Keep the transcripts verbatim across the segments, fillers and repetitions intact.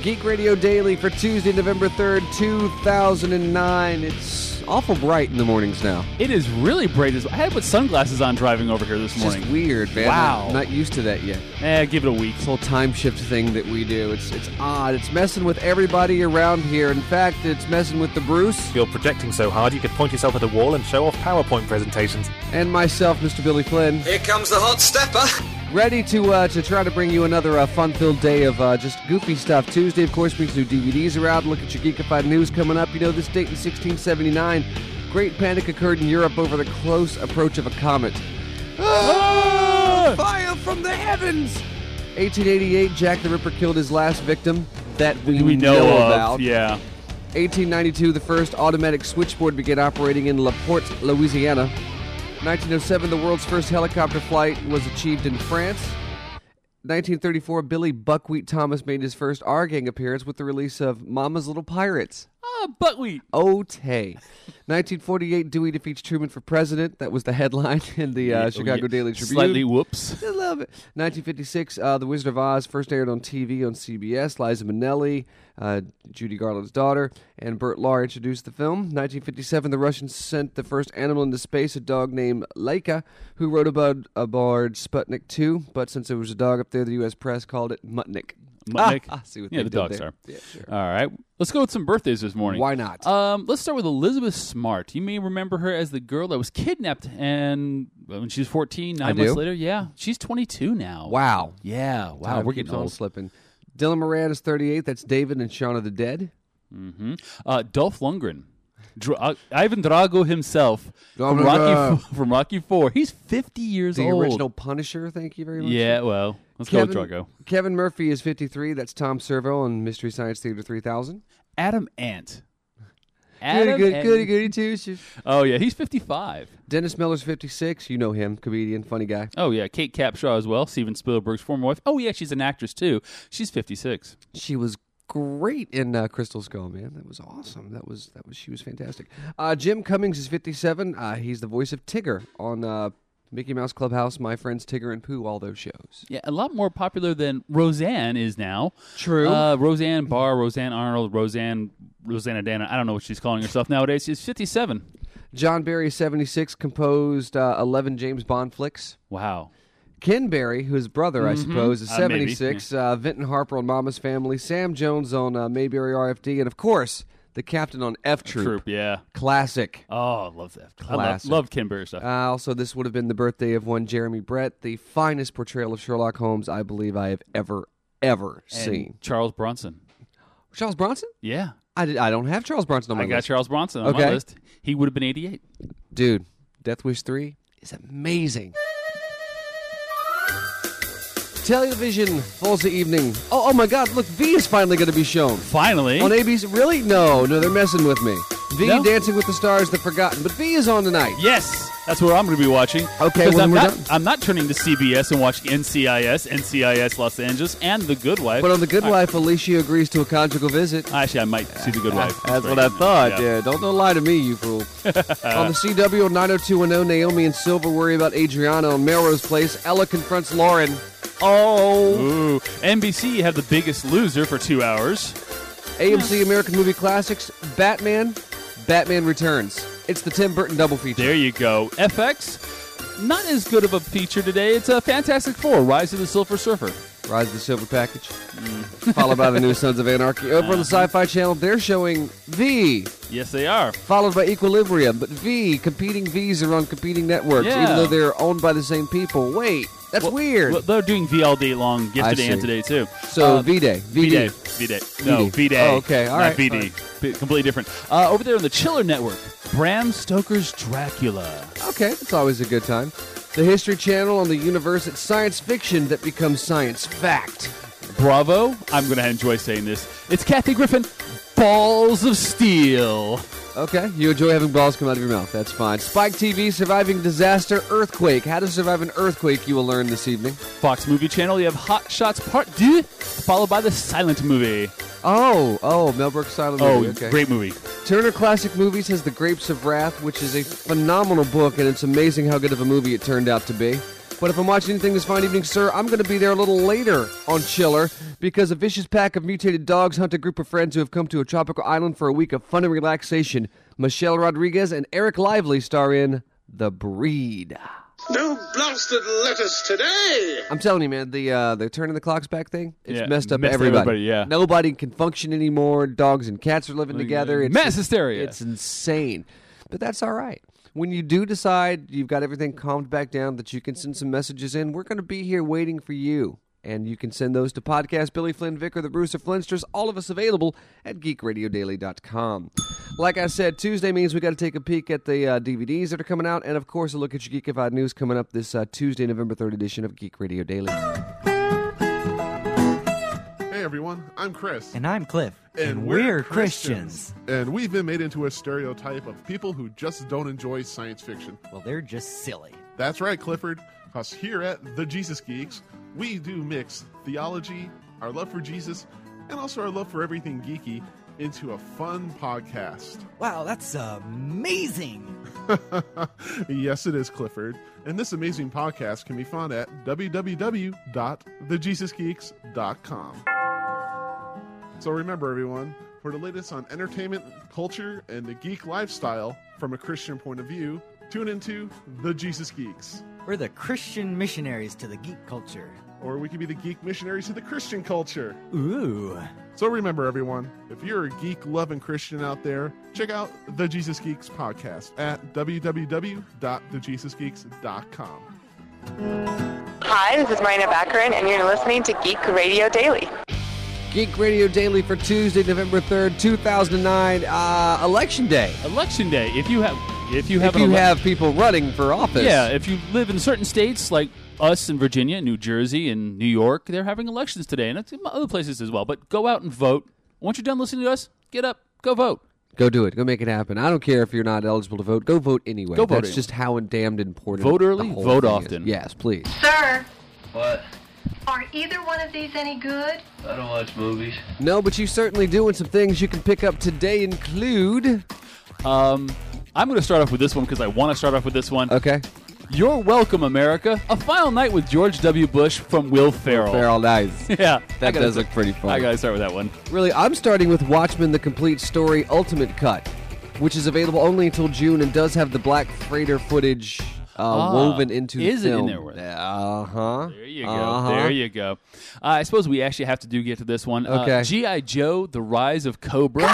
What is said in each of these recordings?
Geek Radio Daily for Tuesday, November third, two thousand nine. It's awful bright in the mornings now. It is really bright. I had to put sunglasses on driving over here this It's morning. just weird, man. Wow. I'm not used to that yet. Eh, give it a week. This whole time shift thing that we do, it's it's odd. It's messing with everybody around here. In fact, it's messing with the Bruce. You're projecting so hard you could point yourself at the wall and show off PowerPoint presentations. And myself, Mister Billy Flynn. Here comes the hot stepper. Ready to uh, to try to bring you another uh, fun-filled day of uh, just goofy stuff. Tuesday, of course, brings new D V Ds around. Look at your Geekified news coming up. You know, this date in sixteen seventy-nine, great panic occurred in Europe over the close approach of a comet. Ah! Fire from the heavens! eighteen eighty-eight, Jack the Ripper killed his last victim that we, We know, know of, about. yeah. eighteen ninety-two, the first automatic switchboard began operating in La Porte, Louisiana. nineteen oh seven, the world's first helicopter flight was achieved in France. nineteen thirty-four, Billy Buckwheat Thomas made his first R-Gang appearance with the release of Mama's Little Pirates. Ah, buckwheat. O-tay. nineteen forty-eight, Dewey defeats Truman for president. That was the headline in the uh, Yeah, Chicago yeah. Daily Tribune. Slightly whoops. I love it. nineteen fifty-six, uh, The Wizard of Oz first aired on T V on C B S. Liza Minnelli, uh, Judy Garland's daughter, and Burt Lahr introduced the film. nineteen fifty-seven, the Russians sent the first animal into space, a dog named Laika, who rode aboard, aboard Sputnik two. But since it was a dog up there, the U S press called it Mutnik. Mutnik. Ah, I see what yeah, they the did dog there. star. Yeah, sure. All right. Let's go with some birthdays this morning. Why not? Um, let's start with Elizabeth Smart. You may remember her as the girl that was kidnapped and well, when she was fourteen, nine I months do. later. Yeah. She's twenty-two now. Wow. Yeah. Wow. Time We're keeps getting on old. slipping. Dylan Moran is thirty-eight. That's David and Shaun of the Dead. Mm-hmm. Uh, Dolph Lundgren. Dra- uh, Ivan Drago himself from Drago. Rocky, f- from Rocky four. He's fifty years The old. original Punisher, thank you very much. Yeah, well, let's Kevin, go with Drago. Kevin Murphy is fifty-three. That's Tom Servo on Mystery Science Theater three thousand. Adam Ant. Goody, Adam goody, Ant- goody, goody, two shoes. Oh, yeah, he's fifty-five. Dennis Miller's fifty-six. You know him, comedian, funny guy. Oh, yeah, Kate Capshaw as well, Steven Spielberg's former wife. Oh, yeah, she's an actress, too. She's fifty-six. She was great in uh, Crystal Skull, man. That was awesome. That was that was she was fantastic. Uh, Jim Cummings is fifty-seven. Uh, he's the voice of Tigger on uh, Mickey Mouse Clubhouse, My Friends Tigger and Pooh, all those shows. Yeah, a lot more popular than Roseanne is now. True. Uh, Roseanne Barr, Roseanne Arnold, Roseanne, Rosanna Dana. I don't know what she's calling herself nowadays. She's fifty-seven. John Barry, seventy-six, composed uh, eleven James Bond flicks. Wow. Ken Barry, whose brother, I suppose, is Uh, maybe, seventy-six. Uh, Vinton Harper on Mama's Family. Sam Jones on uh, Mayberry R F D. And, of course, the captain on F Troop. Troop, yeah. Classic. Oh, I love that. I love, Classic. love Ken Barry stuff. Uh, also, this would have been the birthday of one Jeremy Brett, the finest portrayal of Sherlock Holmes I believe I have ever, ever And seen. Charles Bronson. Charles Bronson? Yeah. I, did, I don't have Charles Bronson on my I got list. Charles Bronson on Okay. my list. He would have been eighty-eight. Dude, Death Wish three is amazing. Television, Falls of Evening. Oh, oh my God, look, V is finally going to be shown. Finally. On A B C. Really? No, no, they're messing with me. V, No? Dancing with the Stars, The Forgotten. But V is on tonight. Yes, that's what I'm going to be watching. Okay, Because well, I'm then we're not, done. I'm not turning to C B S and watching N C I S, N C I S Los Angeles, and The Good Wife. But on The Good I- Wife, Alicia agrees to a conjugal visit. Actually, I might see The Good Wife. That's right. what I thought, yeah. Yeah. Don't, don't lie to me, you fool. On the C W on nine oh two one oh, Naomi and Silver worry about Adriana. On Melrose Place, Ella confronts Lauren. Oh. Ooh. N B C had The Biggest Loser for two hours. A M C American Movie Classics, Batman, Batman Returns. It's the Tim Burton double feature. There you go. F X, not as good of a feature today. It's a Fantastic Four, Rise of the Silver Surfer. Rise of the Silver Package. Followed by the new Sons of Anarchy. Over on the Sci-Fi Channel, they're showing V, Yes, they are. followed by Equilibrium. But V, competing Vs are on competing networks, Yeah. even though they're owned by the same people. Wait, that's Well, weird. Well, they're doing V all day long, I yesterday and see. today, too. so Uh, V-Day, V D. V-Day. V-Day. No, V D. V-Day. Oh, okay. All Not right. V D. All right. B- completely different. Uh, over there on the Chiller Network, Bram Stoker's Dracula. Okay, that's always a good time. The History Channel on the universe, it's science fiction that becomes science fact. Bravo. I'm going to enjoy saying this. It's Kathy Griffin, Balls of Steel. Okay, you enjoy having balls come out of your mouth. That's fine. Spike T V, Surviving Disaster, Earthquake. How to survive an earthquake, you will learn this evening. Fox Movie Channel, you have Hot Shots Part two, followed by the Silent Movie. Oh, oh, Mel Brooks silent Oh, movie. Okay. great movie. Turner Classic Movies has The Grapes of Wrath, which is a phenomenal book, and it's amazing how good of a movie it turned out to be. But if I'm watching anything this fine evening, sir, I'm going to be there a little later on Chiller because a vicious pack of mutated dogs hunt a group of friends who have come to a tropical island for a week of fun and relaxation. Michelle Rodriguez and Eric Lively star in The Breed. No blasted letters today! I'm telling you, man, the uh, the turning the clocks back thing, it's Yeah, messed up messed everybody. everybody, yeah. Nobody can function anymore. Dogs and cats are living together. It's Mass hysteria. It's insane. But that's all right. When you do decide you've got everything calmed back down, that you can send some messages in, we're going to be here waiting for you. And you can send those to podcast Billy Flynn, Vic, or the Brewster Flinsters, all of us available at geek radio daily dot com. Like I said, Tuesday means we got to take a peek at the uh, D V Ds that are coming out, and of course, a look at your Geekified news coming up this uh, Tuesday, November third edition of Geek Radio Daily. Hey everyone, I'm Chris. And I'm Cliff. And we're, we're Christians. Christians. And we've been made into a stereotype of people who just don't enjoy science fiction. Well, they're just silly. That's right, Clifford. Because here at The Jesus Geeks, we do mix theology, our love for Jesus, and also our love for everything geeky into a fun podcast. Wow, that's amazing. Yes, it is, Clifford. And this amazing podcast can be found at w w w dot the jesus geeks dot com. So remember, everyone, for the latest on entertainment, culture, and the geek lifestyle from a Christian point of view, tune into The Jesus Geeks. We're the Christian missionaries to the geek culture. Or we could be the geek missionaries to the Christian culture. Ooh. So remember, everyone, if you're a geek-loving Christian out there, check out The Jesus Geeks podcast at w w w dot the jesus geeks dot com. Hi, this is Marina Baccarin, and you're listening to Geek Radio Daily. Geek Radio Daily for Tuesday, November third, two thousand nine, uh, Election Day. Election day. If you have, if you have, If an you ele- have people running for office. yeah, if you live in certain states like us in Virginia, New Jersey, and New York, they're having elections today, and it's in other places as well. But go out and vote. Once you're done listening to us, get up, go vote. Go do it. Go make it happen. I don't care if you're not eligible to vote. Go vote anyway. Go vote That's anyway. just how damned important Vote the early, whole vote thing often. is. Yes, please. Sir, What? are either one of these any good? I don't watch movies. No, but you certainly do, and some things you can pick up today include... Um, I'm going to start off with this one because I want to start off with this one. Okay. You're Welcome, America. A Final Night with George W. Bush from Will Ferrell. Ferrell, nice. Yeah. I That gotta does start- look pretty fun. I got to start with that one. Really, I'm starting with Watchmen: The Complete Story Ultimate Cut, which is available only until June and does have the Black Freighter footage uh, Ah, woven into the is it in film. there with it? Uh-huh. There you go. Uh-huh. There you go. Uh, I suppose we actually have to do get to this one. Okay. Uh, G I. Joe, The Rise of Cobra.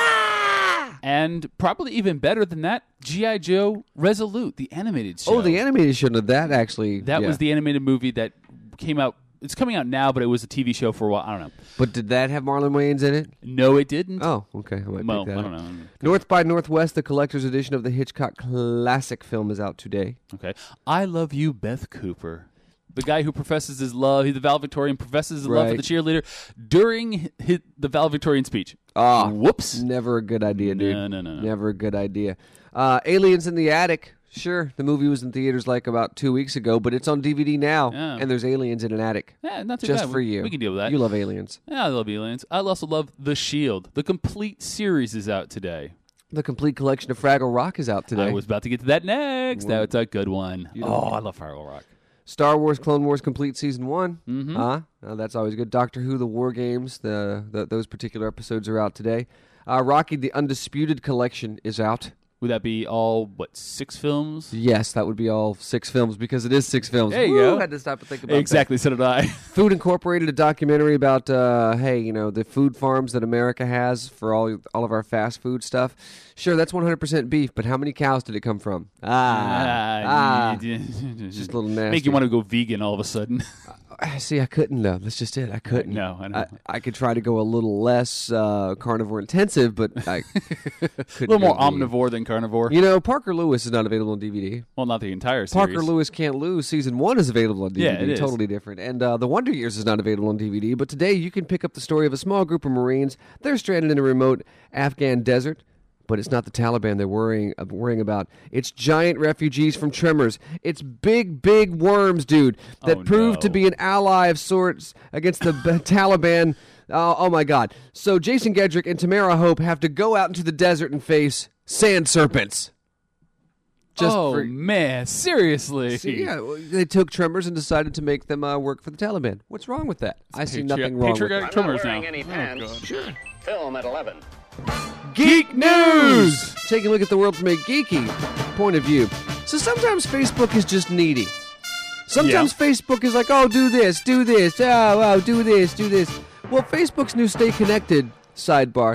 Cobra! And probably even better than that, G I. Joe Resolute, the animated show. Oh, the animated show of that, actually. That yeah. was the animated movie that came out. It's coming out now, but it was a T V show for a while. I don't know. But did that have Marlon Wayans in it? No, it didn't. Oh, okay. I might well, pick that I up. don't know. North by Northwest, the collector's edition of the Hitchcock classic film is out today. Okay. I Love You, Beth Cooper. The guy who professes his love, he's the valedictorian, professes his love for Right. the cheerleader during his, the valedictorian speech. Ah, Whoops. Never a good idea, dude. No, no, no, no. Never a good idea. Uh, Aliens in the Attic. Sure, the movie was in theaters like about two weeks ago, but it's on D V D now, Yeah. and there's aliens in an attic. Yeah, not too Just bad. for We- you. We can deal with that. You love aliens. Yeah, I love aliens. I also love The Shield. The complete series is out today. The complete collection of Fraggle Rock is out today. I was about to get to that next. That's a good one. You Oh, don't- I love Fraggle Rock. Star Wars Clone Wars Complete Season one. Mhm. Uh, uh, that's always good. Doctor Who, The War Games, the, the those particular episodes are out today. Uh, Rocky, The Undisputed Collection is out. Would that be all, what, six films? Yes, that would be all six films because it is six films. There you Woo, go. Had to stop and think about that. Exactly, so did I. Food Incorporated, a documentary about, uh, hey, you know, the food farms that America has for all all of our fast food stuff. Sure, that's one hundred percent beef, but how many cows did it come from? Ah, ah. Just a little nasty. Make you want to go vegan all of a sudden. Uh, See, I couldn't, though. That's just it. I couldn't. No, I know. I, I could try to go a little less uh, carnivore intensive, but I a couldn't little more go vegan. omnivore than carnivore. You know, Parker Lewis is not available on D V D. Well, not the entire series. Parker Lewis Can't Lose season one is available on D V D. Yeah, it is. Totally different. And uh, The Wonder Years is not available on D V D. But today you can pick up the story of a small group of Marines. They're stranded in a remote Afghan desert. But it's not the Taliban they're worrying uh, worrying about. It's giant refugees from Tremors. It's big, big worms, dude, that Oh, proved to no. be an ally of sorts against the b- Taliban. Oh, oh, my God. So Jason Gedrick and Tamara Hope have to go out into the desert and face sand serpents. Just oh, for, man. Seriously. See, yeah, well, they took trimmers and decided to make them uh, work for the Taliban. What's wrong with that? I see Patri- nothing wrong with patriotic that. trimmers wearing now. any Oh, pants. God. Sure. Film at eleven. Geek News! Taking a look at the world from a geeky point of view. So sometimes Facebook is just needy. Sometimes Yeah. Facebook is like, oh, do this, do this, oh, oh, do this, do this. Well, Facebook's new Stay Connected sidebar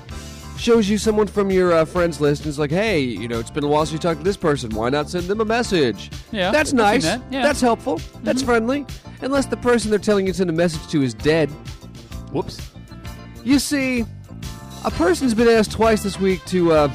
shows you someone from your uh, friends list and it's like, hey, you know, it's been a while since you talked to this person. Why not send them a message? Yeah, That's I've seen nice. that. Yeah. That's helpful. That's friendly. Unless the person they're telling you to send a message to is dead. Whoops. You see, a person's been asked twice this week to uh,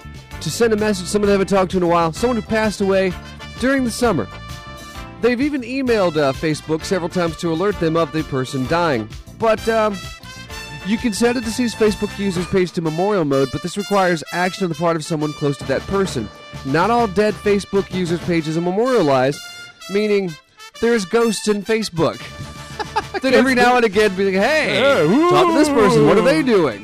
to send a message to someone they haven't talked to in a while, someone who passed away during the summer. They've even emailed uh, Facebook several times to alert them of the person dying. But um, you can set a deceased Facebook user's page to memorial mode, but this requires action on the part of someone close to that person. Not all dead Facebook users' pages are memorialized, meaning there's ghosts in Facebook. Then every now and again be like, hey, talk to this person. What are they doing?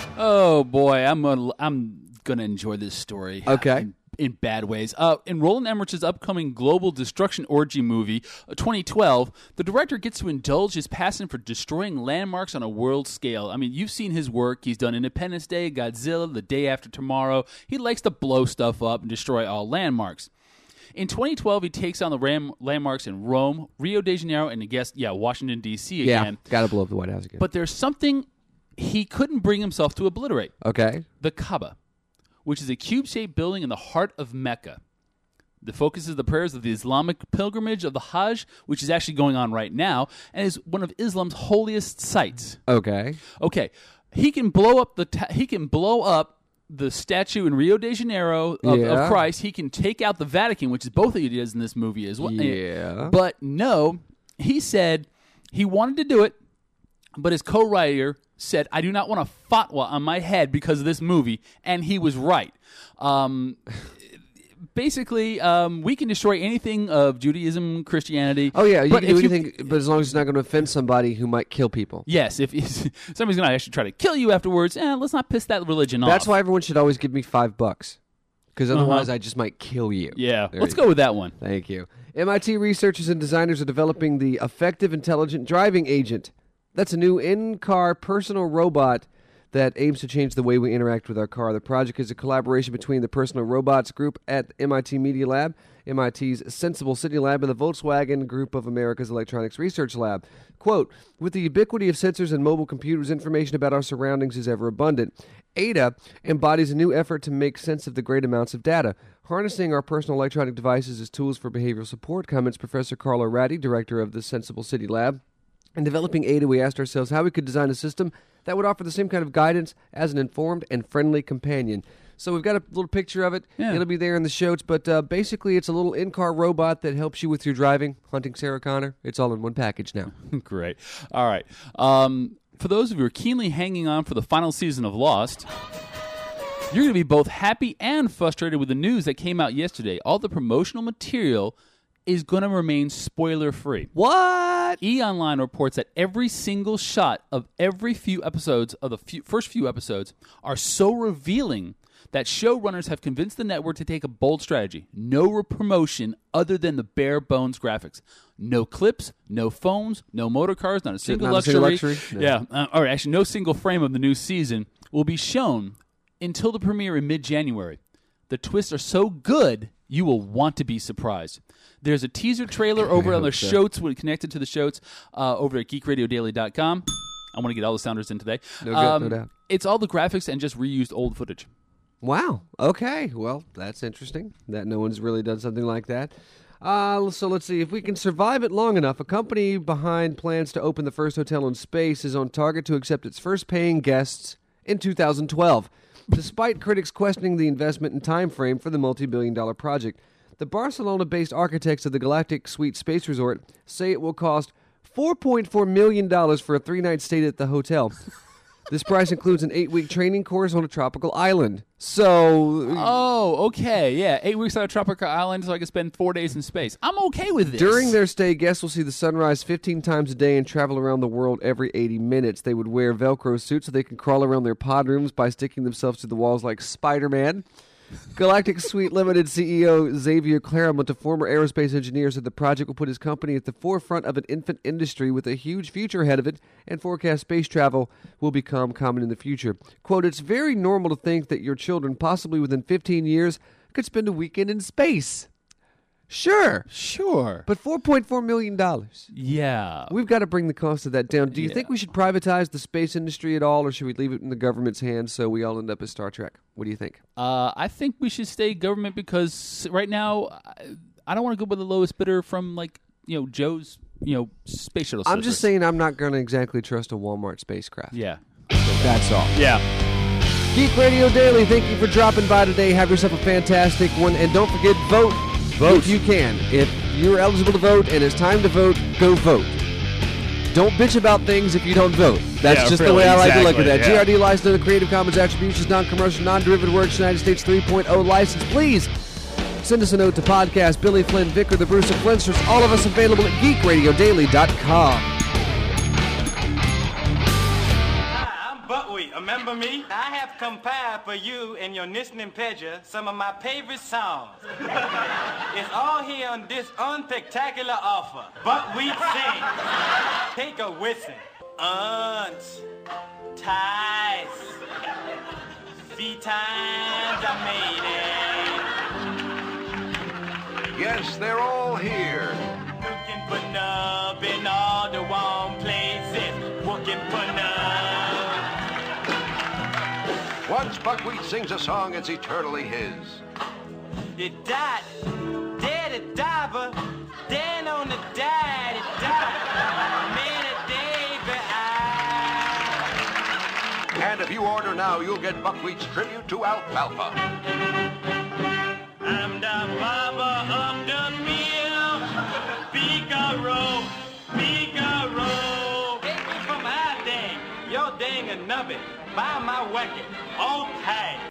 Oh, boy. I'm gonna, I'm going to enjoy this story. Okay. In, in bad ways. Uh, in Roland Emmerich's upcoming Global Destruction Orgy movie, uh, twenty twelve, the director gets to indulge his passion for destroying landmarks on a world scale. I mean, you've seen his work. He's done Independence Day, Godzilla, The Day After Tomorrow. He likes to blow stuff up and destroy all landmarks. In twenty twelve, he takes on the ram- landmarks in Rome, Rio de Janeiro, and I guess, yeah, Washington, D C again. Yeah, gotta blow up the White House again. But there's something he couldn't bring himself to obliterate. Okay. The Kaaba, which is a cube-shaped building in the heart of Mecca. The focus is the prayers of the Islamic pilgrimage of the Hajj, which is actually going on right now, and is one of Islam's holiest sites. Okay. Okay, he can blow up the ta- he can blow up the statue in Rio de Janeiro of, Yeah. of Christ. He can take out the Vatican, which is both ideas in this movie as well. Yeah. But no, he said he wanted to do it, but his co-writer said, I do not want a fatwa on my head because of this movie, and he was right. Um, basically, um, we can destroy anything of Judaism, Christianity. Oh yeah, you but can do if anything, but as long as it's not going to offend somebody who might kill people. Yes, if, if somebody's going to actually try to kill you afterwards, eh, let's not piss that religion off. That's why everyone should always give me five bucks, because otherwise I just might kill you. Yeah, There let's you go with that one. Thank you. M I T researchers and designers are developing the Effective Intelligent Driving Agent. That's a new in-car personal robot that aims to change the way we interact with our car. The project is a collaboration between the Personal Robots Group at M I T Media Lab, M I T's Sensible City Lab, and the Volkswagen Group of America's Electronics Research Lab. Quote, with the ubiquity of sensors and mobile computers, information about our surroundings is ever abundant. A D A embodies a new effort to make sense of the great amounts of data. Harnessing our personal electronic devices as tools for behavioral support, comments Professor Carlo Ratti, director of the Sensible City Lab. In developing A D A, we asked ourselves how we could design a system that would offer the same kind of guidance as an informed and friendly companion. So we've got a little picture of it. Yeah. It'll be there in the shows, but uh, basically it's a little in-car robot that helps you with your driving, hunting Sarah Connor. It's all in one package now. Great. All right. Um, for those of you who are keenly hanging on for the final season of Lost, you're going to be both happy and frustrated with the news that came out yesterday. All the promotional material is going to remain spoiler-free. What? E! Online reports that every single shot of every few episodes of the few, first few episodes are so revealing that showrunners have convinced the network to take a bold strategy. No promotion other than the bare bones graphics. No clips, no phones, no motor cars, not a single Not a luxury. single luxury? No. Yeah, uh, all right, actually, no single frame of the new season will be shown until the premiere in mid-January. The twists are so good, you will want to be surprised. There's a teaser trailer over on the so. Shotes, when connected to the Shotes, uh, over at geek radio daily dot com. I want to get all the sounders in today. No doubt, no doubt. It's all the graphics and just reused old footage. Wow. Okay. Well, that's interesting that no one's really done something like that. Uh, so let's see. If we can survive it long enough, a company behind plans to open the first hotel in space is on target to accept its first paying guests in two thousand twelve. Despite critics questioning the investment and time frame for the multi-billion dollar project, the Barcelona-based architects of the Galactic Suite Space Resort say it will cost four point four million dollars for a three-night stay at the hotel. This price includes an eight-week training course on a tropical island. So... Oh, okay, yeah. Eight weeks on a tropical island so I can spend four days in space. I'm okay with this. During their stay, guests will see the sunrise fifteen times a day and travel around the world every eighty minutes. They would wear Velcro suits so they can crawl around their pod rooms by sticking themselves to the walls like Spider-Man. Galactic Suite Limited C E O Xavier Claremont, a former aerospace engineer, said the project will put his company at the forefront of an infant industry with a huge future ahead of it, and forecast space travel will become common in the future. Quote, it's very normal to think that your children, possibly within fifteen years, could spend a weekend in space. Sure. Sure. But four point four million dollars. Yeah. We've got to bring the cost of that down. Do you Yeah. think we should privatize the space industry at all, or should we leave it in the government's hands so we all end up as Star Trek? What do you think? Uh, I think we should stay government because right now I, I don't want to go by the lowest bidder from like you know Joe's you know space shuttle. I'm just service. saying I'm not going to exactly trust a Walmart spacecraft. Yeah. That's all. Yeah. Geek Radio Daily, thank you for dropping by today. Have yourself a fantastic one. And don't forget, vote. Vote. If you can. If you're eligible to vote and it's time to vote, go vote. Don't bitch about things if you don't vote. That's Yeah, just the really, way I like to look at exactly, that. yeah. G R D license under Creative Commons Attribution, non-commercial, non-derivative works, United States three point oh license. Please send us a note to podcast. Billy Flynn, Vicar, the Bruce of Flintsters, all of us available at geek radio daily dot com. I'm Buckwheat. Remember me? I have compiled for you and your listening pleasure some of my favorite songs. It's all here on this unspectacular offer. Buckwheat sings. Take a listen. Aunts, ties, few times I made it. Yes, they're all here. Looking for nub in all the wrong places. Looking for nub. Once Buckwheat sings a song, it's eternally his. It died, dead it diver, then on the died it died. Man a day I. And if you order now, you'll get Buckwheat's tribute to Alfalfa. I'm the barber of the mill. Figaro, Figaro. Take me from my dang, your dang a nubbin. Buy my wagon, all tight.